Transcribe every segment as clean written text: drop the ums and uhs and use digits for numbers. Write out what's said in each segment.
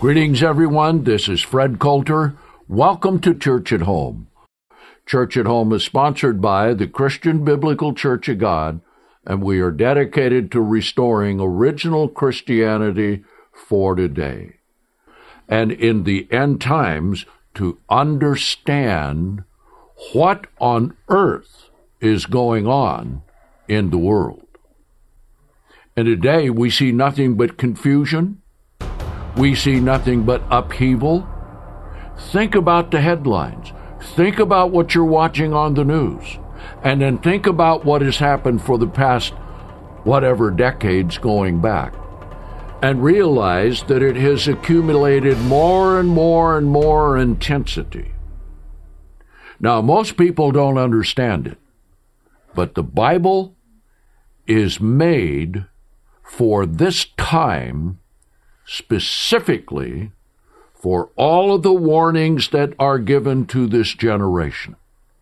Greetings, everyone. This is Fred Coulter. Welcome to Church at Home. Church at Home is sponsored by the Christian Biblical Church of God, and we are dedicated to restoring original Christianity for today. And in the end times, to understand what on earth is going on in the world. And today we see nothing but confusion. We see nothing but upheaval. Think about the headlines. Think about what you're watching on the news. And then think about what has happened for the past whatever decades going back. And realize that it has accumulated more and more and more intensity. Now, most people don't understand it. But the Bible is made for this time, specifically for all of the warnings that are given to this generation.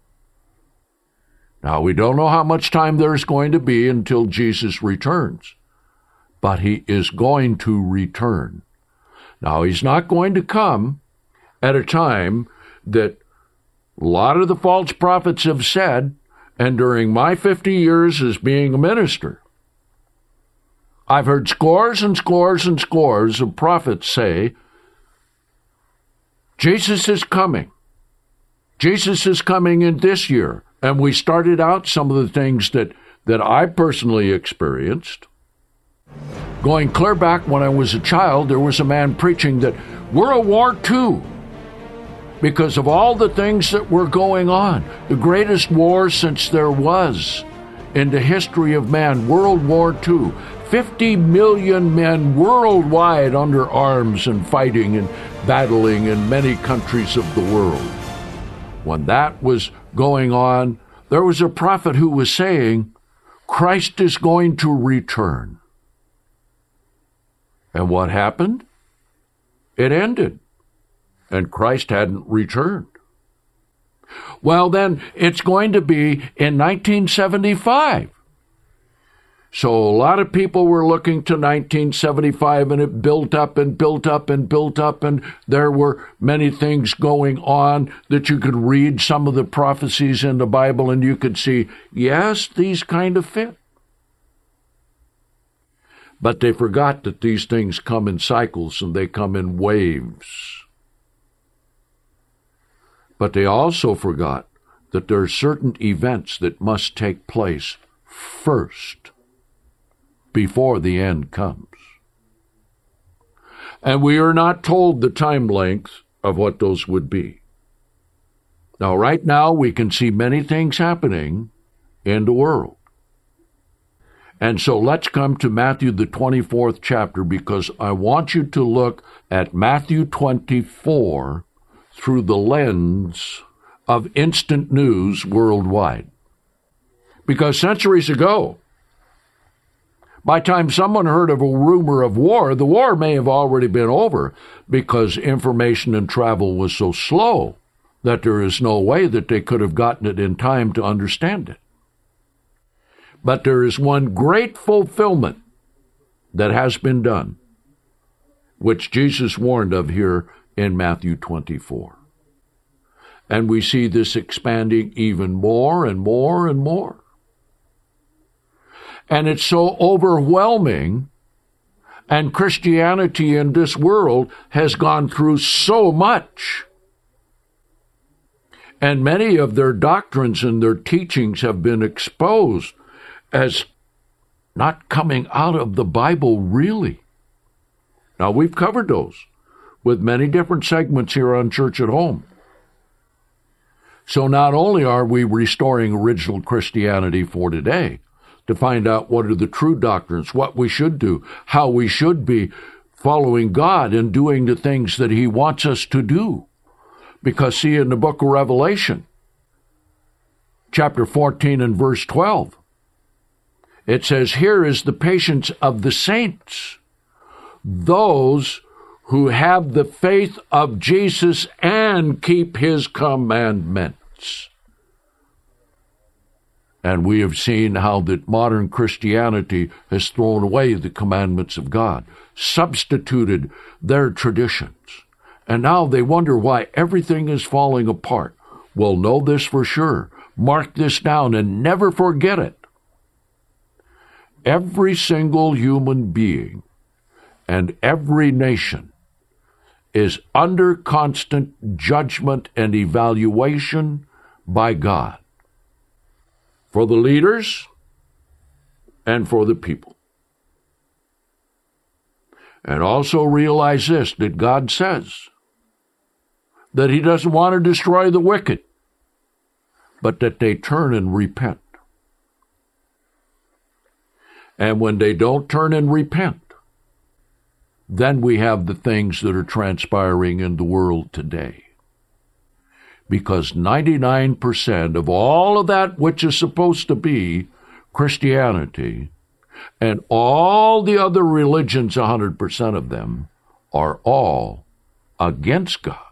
Now, we don't know how much time there's going to be until Jesus returns, but he is going to return. Now, he's not going to come at a time that a lot of the false prophets have said, and during my 50 years as being a minister, I've heard scores and scores and scores of prophets say, Jesus is coming. Jesus is coming in this year. And we started out some of the things that I personally experienced. Going clear back when I was a child, there was a man preaching that World War II, because of all the things that were going on, the greatest war since there was in the history of man, World War II. 50 million men worldwide under arms and fighting and battling in many countries of the world. When that was going on, there was a prophet who was saying, Christ is going to return. And what happened? It ended. And Christ hadn't returned. Well, then, it's going to be in 1975. So a lot of people were looking to 1975, and it built up and built up and built up, and there were many things going on that you could read some of the prophecies in the Bible, and you could see, yes, these kind of fit. But they forgot that these things come in cycles, and they come in waves. But they also forgot that there are certain events that must take place first, before the end comes. And we are not told the time length of what those would be. Now, right now, we can see many things happening in the world. And so let's come to Matthew, the 24th chapter, because I want you to look at Matthew 24 through the lens of instant news worldwide. Because centuries ago, by the time someone heard of a rumor of war, the war may have already been over because information and travel was so slow that there is no way that they could have gotten it in time to understand it. But there is one great fulfillment that has been done, which Jesus warned of here in Matthew 24. And we see this expanding even more and more and more. And it's so overwhelming, and Christianity in this world has gone through so much. And many of their doctrines and their teachings have been exposed as not coming out of the Bible really. Now, we've covered those with many different segments here on Church at Home. So not only are we restoring original Christianity for today, to find out what are the true doctrines, what we should do, how we should be following God and doing the things that he wants us to do. Because see, in the book of Revelation, chapter 14 and verse 12, it says, here is the patience of the saints, those who have the faith of Jesus and keep his commandments. And we have seen how that modern Christianity has thrown away the commandments of God, substituted their traditions. And now they wonder why everything is falling apart. Well, know this for sure. Mark this down and never forget it. Every single human being and every nation is under constant judgment and evaluation by God, for the leaders and for the people. And also realize this, that God says that he doesn't want to destroy the wicked, but that they turn and repent. And when they don't turn and repent, then we have the things that are transpiring in the world today. Because 99% of all of that which is supposed to be Christianity and all the other religions, 100% of them, are all against God.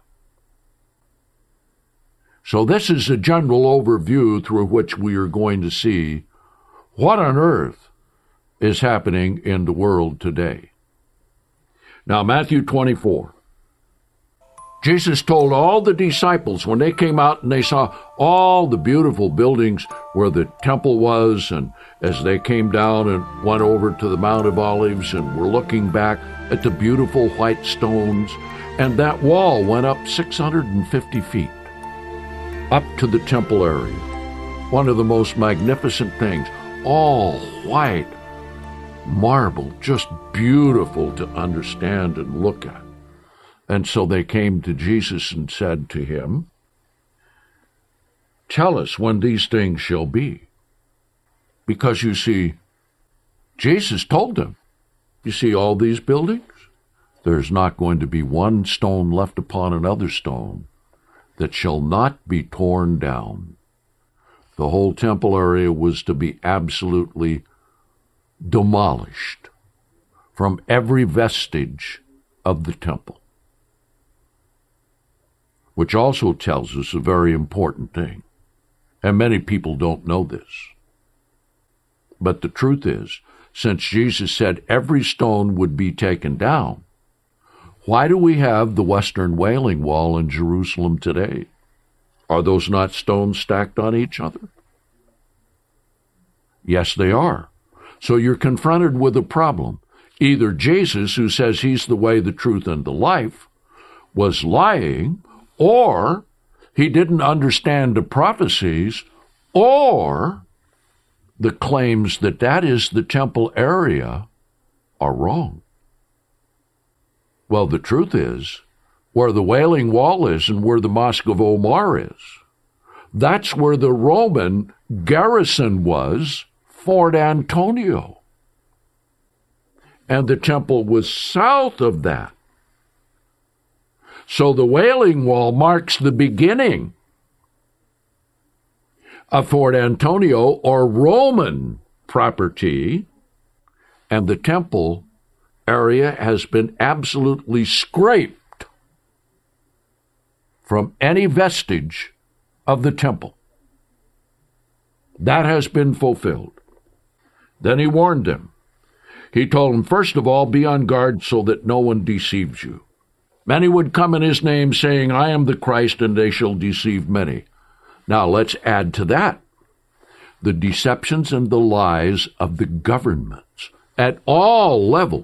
So this is a general overview through which we are going to see what on earth is happening in the world today. Now, Matthew 24. Jesus told all the disciples when they came out and they saw all the beautiful buildings where the temple was, and as they came down and went over to the Mount of Olives and were looking back at the beautiful white stones, and that wall went up 650 feet up to the temple area. One of the most magnificent things, all white marble, just beautiful to understand and look at. And so they came to Jesus and said to him, "Tell us when these things shall be." Because you see, Jesus told them, you see all these buildings? There's not going to be one stone left upon another stone that shall not be torn down. The whole temple area was to be absolutely demolished from every vestige of the temple. Which also tells us a very important thing. And many people don't know this. But the truth is, since Jesus said every stone would be taken down, why do we have the Western Wailing Wall in Jerusalem today? Are those not stones stacked on each other? Yes, they are. So you're confronted with a problem. Either Jesus, who says he's the way, the truth, and the life, was lying, or he didn't understand the prophecies, or the claims that that is the temple area are wrong. Well, the truth is, where the Wailing Wall is and where the Mosque of Omar is, that's where the Roman garrison was, Fort Antonio. And the temple was south of that. So the Wailing Wall marks the beginning of Fort Antonio, or Roman property, and the temple area has been absolutely scraped from any vestige of the temple. That has been fulfilled. Then he warned them. He told them, first of all, be on guard so that no one deceives you. Many would come in his name, saying, I am the Christ, and they shall deceive many. Now let's add to that the deceptions and the lies of the governments at all levels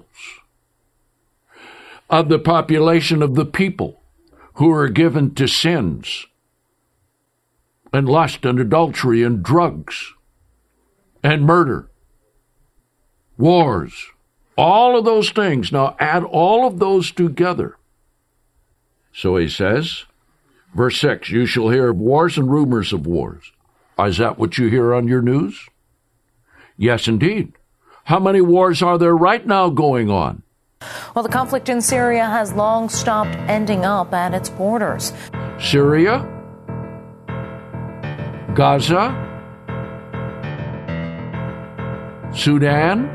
of the population of the people who are given to sins and lust and adultery and drugs and murder, wars, all of those things. Now add all of those together. So he says, verse 6, you shall hear of wars and rumors of wars. Is that what you hear on your news? Yes, indeed. How many wars are there right now going on? Well, the conflict in Syria has long stopped ending up at its borders. Syria, Gaza, Sudan,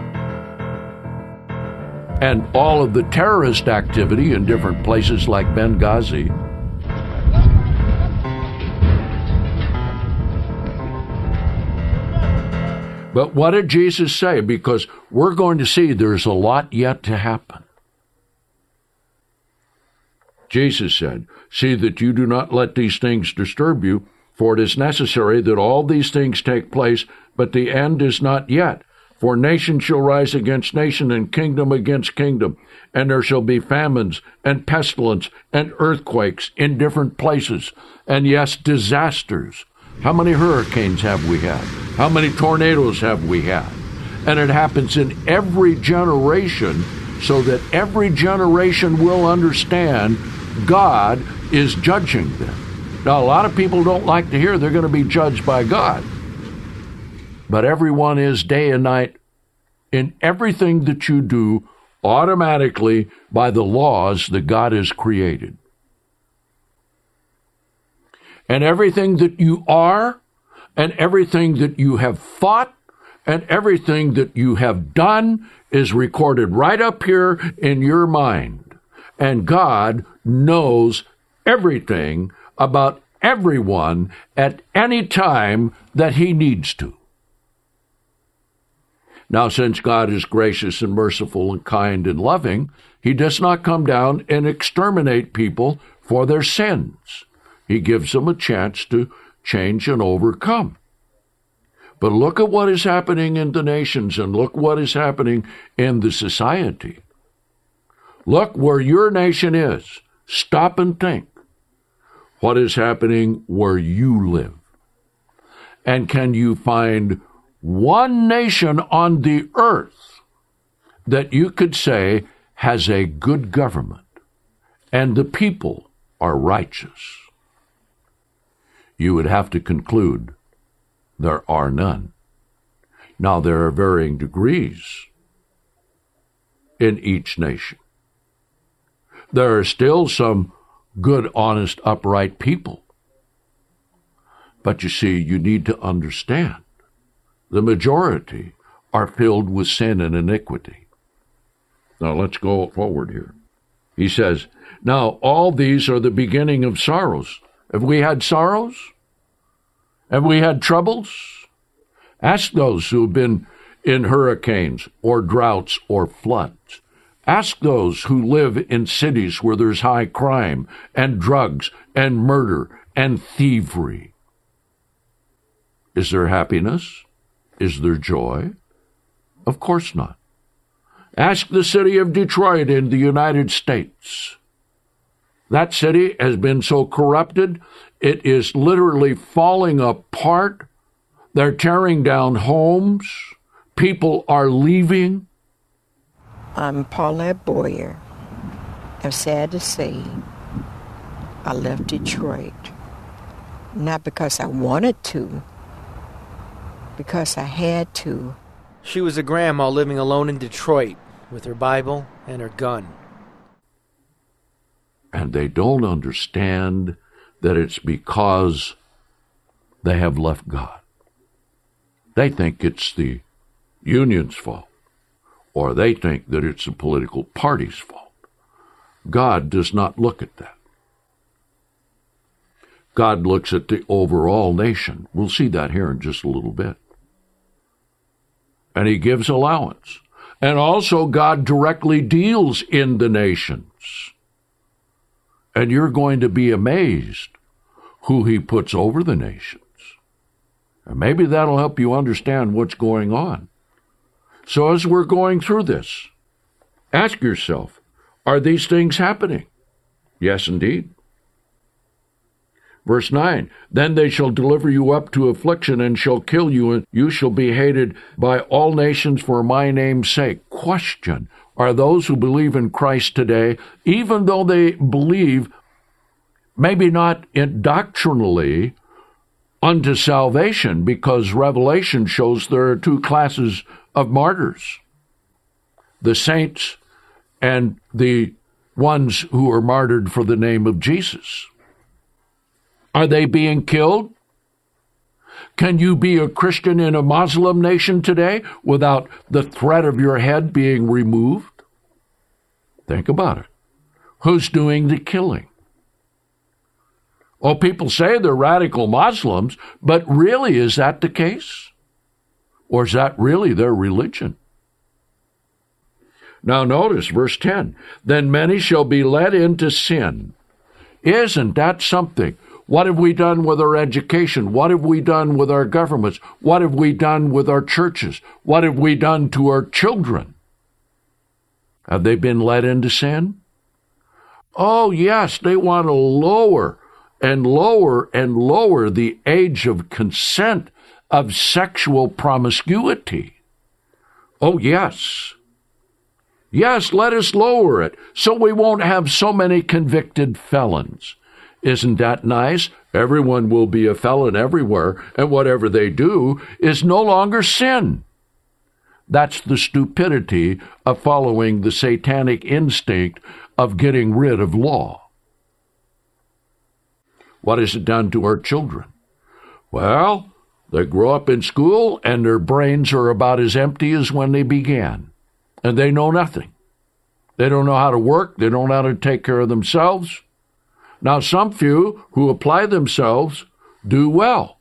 and all of the terrorist activity in different places like Benghazi. But what did Jesus say? Because we're going to see there's a lot yet to happen. Jesus said, "See that you do not let these things disturb you, for it is necessary that all these things take place, but the end is not yet. For nation shall rise against nation, and kingdom against kingdom, and there shall be famines, and pestilence, and earthquakes in different places, and yes, disasters." How many hurricanes have we had? How many tornadoes have we had? And it happens in every generation, so that every generation will understand God is judging them. Now, a lot of people don't like to hear they're going to be judged by God. But everyone is day and night in everything that you do automatically by the laws that God has created. And everything that you are, and everything that you have thought, and everything that you have done is recorded right up here in your mind. And God knows everything about everyone at any time that He needs to. Now, since God is gracious and merciful and kind and loving, He does not come down and exterminate people for their sins. He gives them a chance to change and overcome. But look at what is happening in the nations, and look what is happening in the society. Look where your nation is. Stop and think. What is happening where you live? And can you find one nation on the earth that you could say has a good government and the people are righteous? You would have to conclude there are none. Now, there are varying degrees in each nation. There are still some good, honest, upright people. But you see, you need to understand the majority are filled with sin and iniquity. Now, let's go forward here. He says, "Now all these are the beginning of sorrows." Have we had sorrows? Have we had troubles? Ask those who have been in hurricanes or droughts or floods. Ask those who live in cities where there's high crime and drugs and murder and thievery. Is there happiness? Is there joy? Of course not. Ask the city of Detroit in the United States. That city has been so corrupted, it is literally falling apart. They're tearing down homes. People are leaving. I'm Paulette Boyer. I'm sad to say I left Detroit. Not because I wanted to, because I had to. She was a grandma living alone in Detroit with her Bible and her gun. And they don't understand that it's because they have left God. They think it's the union's fault, or they think that it's the political party's fault. God does not look at that. God looks at the overall nation. We'll see that here in just a little bit. And He gives allowance. And also God directly deals in the nations. And you're going to be amazed who He puts over the nations. And maybe that'll help you understand what's going on. So as we're going through this, ask yourself, are these things happening? Yes, indeed. Verse 9, "Then they shall deliver you up to affliction and shall kill you, and you shall be hated by all nations for my name's sake." Question, are those who believe in Christ today, even though they believe maybe not doctrinally unto salvation, because Revelation shows there are two classes of martyrs, the saints and the ones who are martyred for the name of Jesus. Are they being killed? Can you be a Christian in a Muslim nation today without the threat of your head being removed? Think about it. Who's doing the killing? Oh, people say they're radical Muslims, but really, is that the case? Or is that really their religion? Now notice verse 10. Then many shall be led into sin. Isn't that something? What have we done with our education? What have we done with our governments? What have we done with our churches? What have we done to our children? Have they been led into sin? Oh, yes, they want to lower and lower and lower the age of consent of sexual promiscuity. Oh, yes. Yes, let us lower it so we won't have so many convicted felons. Isn't that nice? Everyone will be a felon everywhere, and whatever they do is no longer sin. That's the stupidity of following the satanic instinct of getting rid of law. What has it done to our children? Well, they grow up in school and their brains are about as empty as when they began, and they know nothing. They don't know how to work. They don't know how to take care of themselves. Now, some few who apply themselves do well.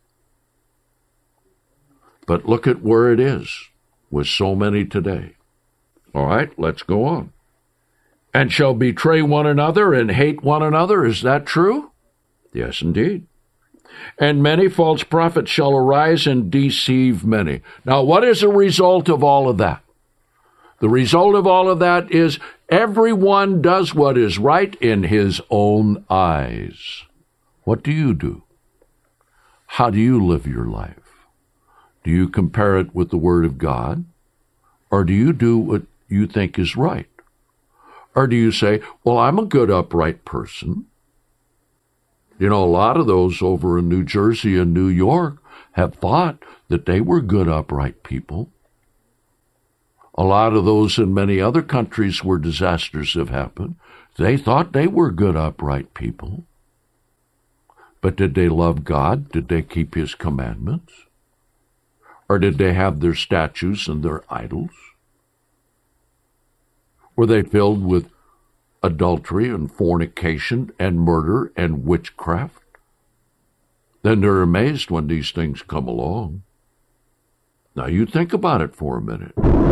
But look at where it is with so many today. All right, let's go on. And shall betray one another and hate one another. Is that true? Yes, indeed. And many false prophets shall arise and deceive many. Now, what is the result of all of that? The result of all of that is everyone does what is right in his own eyes. What do you do? How do you live your life? Do you compare it with the Word of God? Or do you do what you think is right? Or do you say, well, I'm a good, upright person? You know, a lot of those over in New Jersey and New York have thought that they were good, upright people. A lot of those in many other countries where disasters have happened, they thought they were good, upright people. But did they love God? Did they keep His commandments? Or did they have their statues and their idols? Were they filled with adultery and fornication and murder and witchcraft? Then they're amazed when these things come along. Now you think about it for a minute.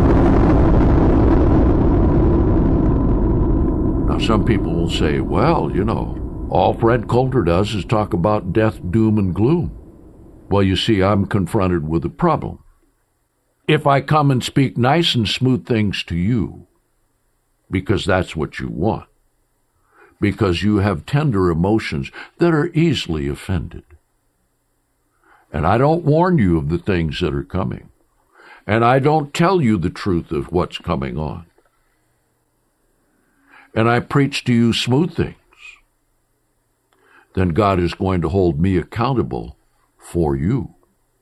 Now some people will say, well, you know, all Fred Coulter does is talk about death, doom, and gloom. Well, you see, I'm confronted with a problem. If I come and speak nice and smooth things to you, because that's what you want, because you have tender emotions that are easily offended, and I don't warn you of the things that are coming, and I don't tell you the truth of what's coming on, and I preach to you smooth things, then God is going to hold me accountable for you.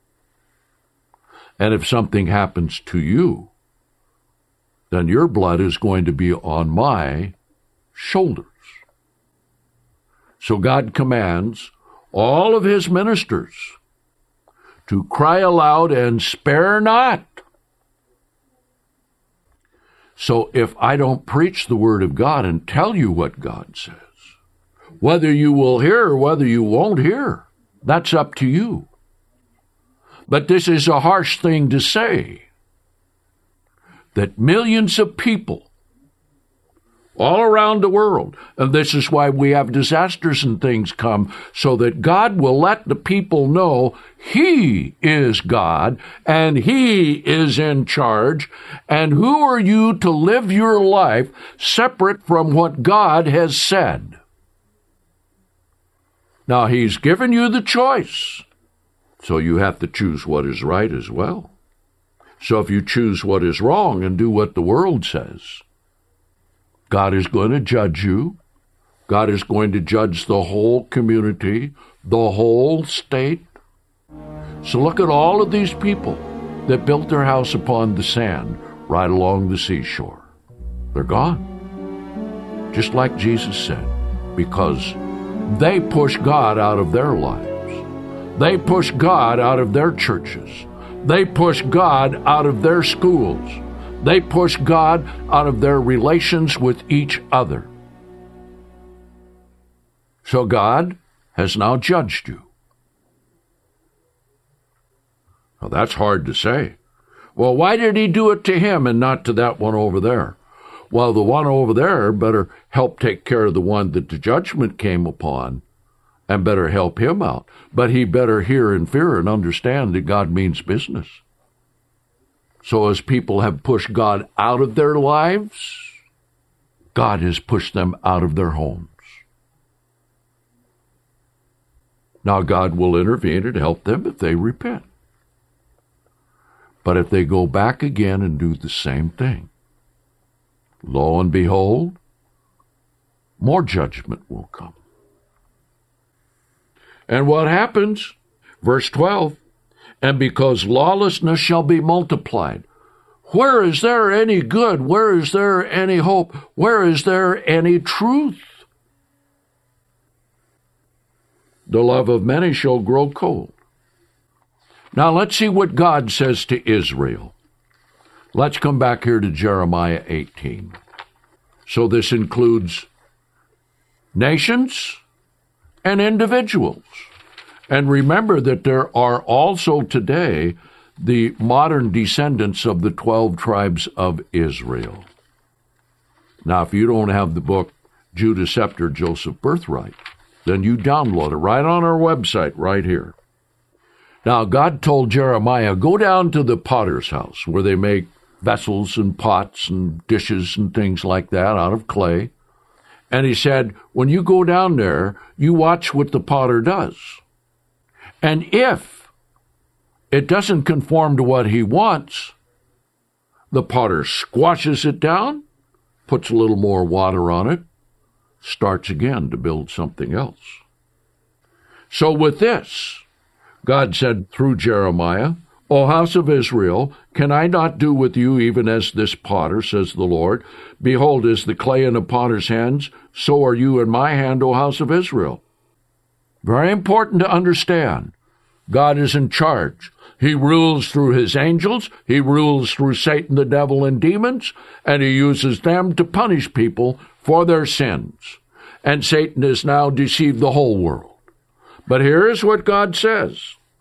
And if something happens to you, then your blood is going to be on my shoulders. So God commands all of His ministers to cry aloud and spare not. So if I don't preach the Word of God and tell you what God says, whether you will hear or whether you won't hear, that's up to you. But this is a harsh thing to say, that millions of people all around the world, and this is why we have disasters and things come, so that God will let the people know He is God and He is in charge, and who are you to live your life separate from what God has said? Now, He's given you the choice, so you have to choose what is right as well. So if you choose what is wrong and do what the world says, God is going to judge you. God is going to judge the whole community, the whole state. So look at all of these people that built their house upon the sand right along the seashore. They're gone. Just like Jesus said, because they push God out of their lives. They push God out of their churches. They push God out of their schools. They push God out of their relations with each other. So God has now judged you. Now that's hard to say, Well, why did he do it to him and not to that one over there? Well, the one over there better help take care of the one that the judgment came upon and better help him out. But he better hear and fear and understand that God means business. So as people have pushed God out of their lives, God has pushed them out of their homes. Now God will intervene and help them if they repent. But if they go back again and do the same thing, lo and behold, more judgment will come. And what happens? Verse 12, and because lawlessness shall be multiplied. Where is there any good? Where is there any hope? Where is there any truth? The love of many shall grow cold. Now let's see what God says to Israel. Let's come back here to Jeremiah 18. So this includes nations and individuals. And remember that there are also today the modern descendants of the 12 tribes of Israel. Now, if you don't have the book Judah Scepter, Joseph Birthright, then you download it right on our website right here. Now, God told Jeremiah, go down to the potter's house where they make vessels and pots and dishes and things like that out of clay. And he said, when you go down there, you watch what the potter does. And if it doesn't conform to what he wants, the potter squashes it down, puts a little more water on it, starts again to build something else. So with this, God said through Jeremiah, O house of Israel, can I not do with you even as this potter, says the Lord? Behold, as the clay in the potter's hands, so are you in my hand, O house of Israel. Very important to understand. God is in charge. He rules through his angels. He rules through Satan, the devil, and demons, and he uses them to punish people for their sins. And Satan has now deceived the whole world. But here is what God says.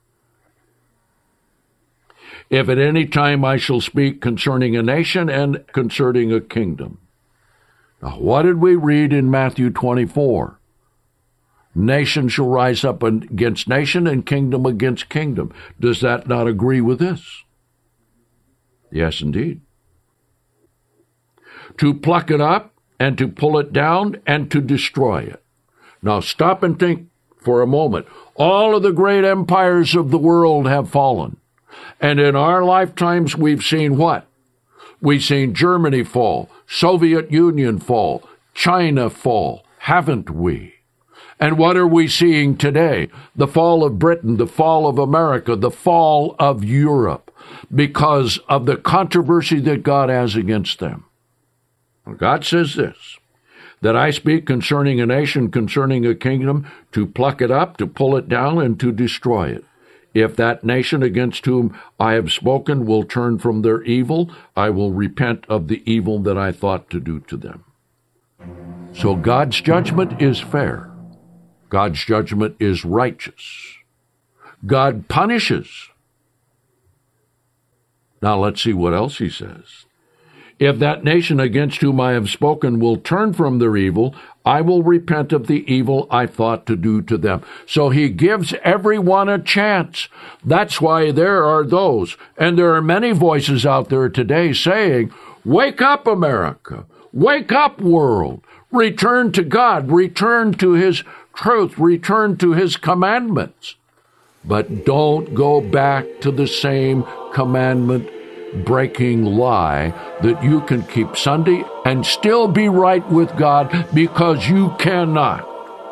If at any time I shall speak concerning a nation and concerning a kingdom. Now, what did we read in Matthew 24? Nation shall rise up against nation and kingdom against kingdom. Does that not agree with this? Yes, indeed. To pluck it up and to pull it down and to destroy it. Now stop and think for a moment. All of the great empires of the world have fallen. And in our lifetimes we've seen what? We've seen Germany fall, Soviet Union fall, China fall, haven't we? And what are we seeing today? The fall of Britain, the fall of America, the fall of Europe, because of the controversy that God has against them. God says this, that I speak concerning a nation, concerning a kingdom, to pluck it up, to pull it down, and to destroy it. If that nation against whom I have spoken will turn from their evil, I will repent of the evil that I thought to do to them. So God's judgment is fair. God's judgment is righteous. God punishes. Now let's see what else he says. If that nation against whom I have spoken will turn from their evil, I will repent of the evil I thought to do to them. So he gives everyone a chance. That's why there are those, and there are many voices out there today saying, wake up, America. Wake up, world. Return to God. Return to his truth. Return to his commandments. But don't go back to the same commandment-breaking lie that you can keep Sunday and still be right with God, because you cannot.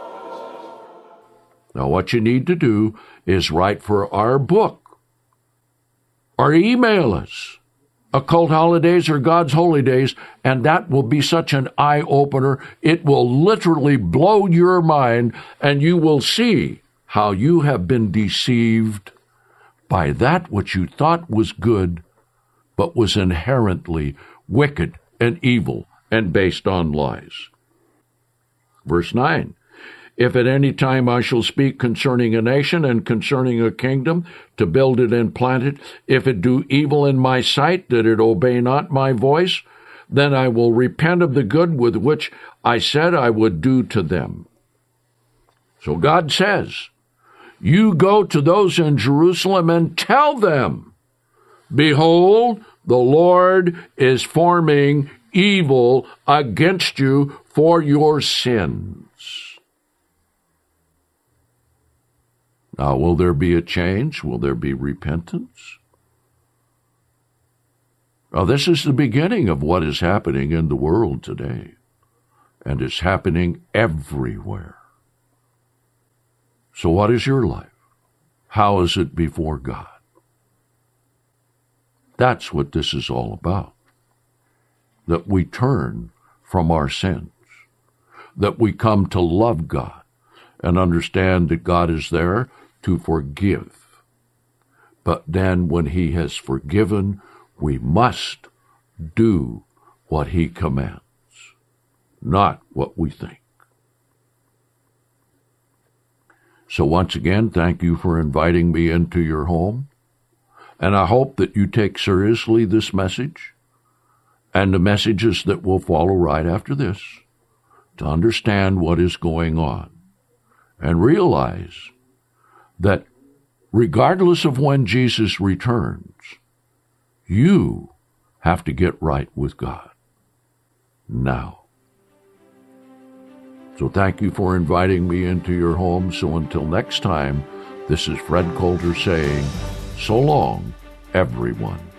Now, what you need to do is write for our book or email us, Occult Holidays or God's Holy Days, and that will be such an eye-opener. It will literally blow your mind, and you will see how you have been deceived by that which you thought was good, but was inherently wicked and evil and based on lies. Verse 9, If at any time I shall speak concerning a nation and concerning a kingdom, to build it and plant it, if it do evil in my sight, that it obey not my voice, then I will repent of the good with which I said I would do to them. So God says, you go to those in Jerusalem and tell them, behold, the Lord is forming evil against you for your sins. Now, will there be a change? Will there be repentance? Now, this is the beginning of what is happening in the world today, and it's happening everywhere. So what is your life? How is it before God? That's what this is all about. That we turn from our sins, that we come to love God and understand that God is there to forgive. But then when He has forgiven, we must do what He commands, not what we think. So once again, thank you for inviting me into your home, and I hope that you take seriously this message and the messages that will follow right after this to understand what is going on and realize that regardless of when Jesus returns, you have to get right with God now. So thank you for inviting me into your home. So until next time, this is Fred Coulter saying, so long, everyone.